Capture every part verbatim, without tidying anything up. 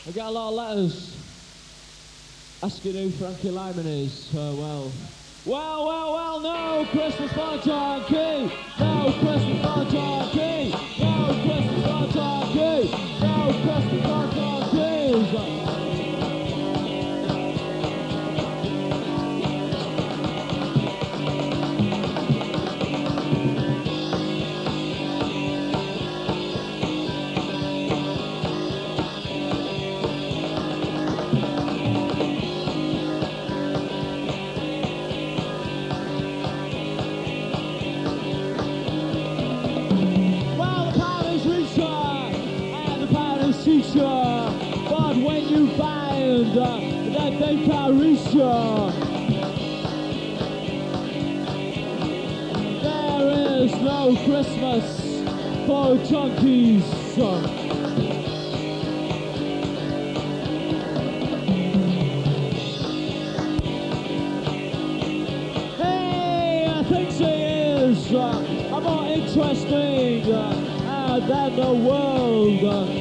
I got a lot of letters asking who Frankie Lyman is. Uh, well, well, well, well, no Christmas for Junkie, no Christmas for Junkie, no Christmas for Junkie, no Christmas for Junkies. But when you find uh, that they can't reach you, there is no Christmas for junkies. Hey, I think she is uh, more interesting uh, than the world. Uh,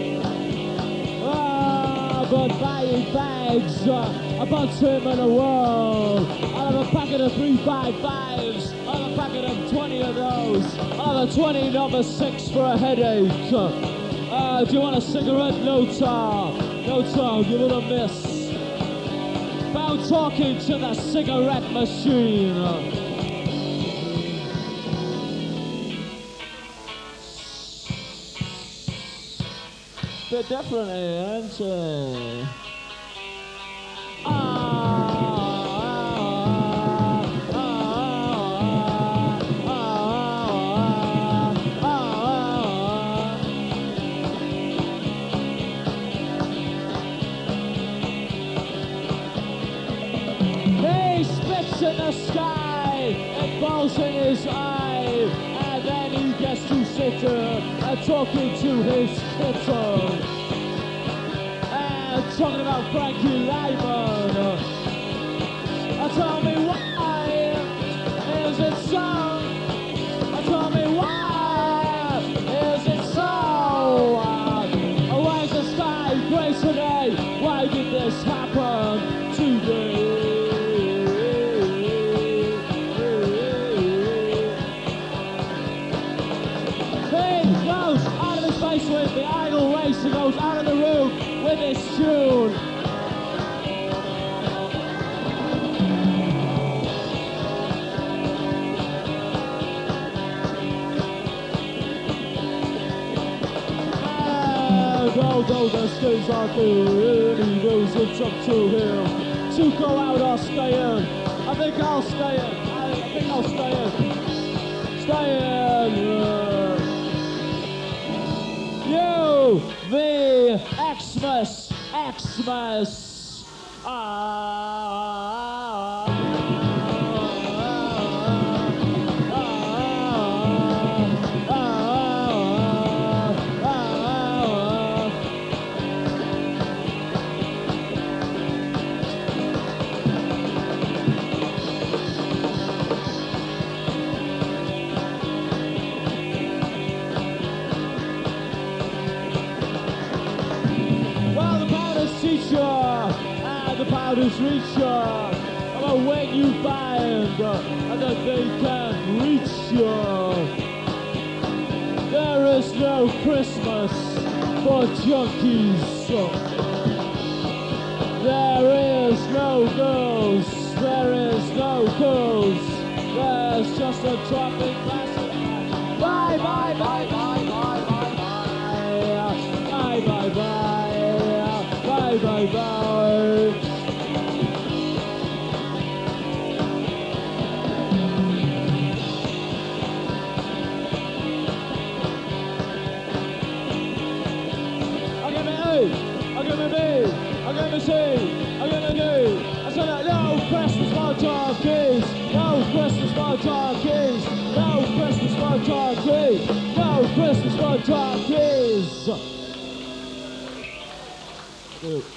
But buying bags, uh, a bunch of them in a world. I'll have a packet of three five fives. I'll have a packet of twenty of those. I'll have a twenty number six for a headache. Uh, do you want a cigarette? No, tar. No, tar. Give it a miss. About talking to the cigarette machine. Bit different here, isn't it? Ah, ah, ah, ah, ah, ah. He spits in the sky, it falls in his eye, and then he gets to sit there and talking to his kitten. And talking about Frankie Lyman. Uh, tell me why is it so? Uh, tell me why is it so? Uh, why is the sky grey today? Why did this happen today? With the idle race, he goes out of the room with his tune. And although the skins are good, he knows it's up to him to go out or stay in. I think I'll stay in. I think I'll stay in. Stay in. Yeah. You, the Xmas, Xmas, ah, ah, ah, ah, ah. Teacher and the powders reach you, about when you find uh, that they can't reach you. There is no Christmas for junkies. There is no girls. There is no girls. There's just a dropping glass. Bye bye bye bye bye bye bye bye bye bye. Bye, bye, bye. I give me A, I give me B, I give me C, I give me D. I said that no Christmas for junkies, no Christmas for junkies, no Christmas for junkies, no Christmas for junkies. Dude.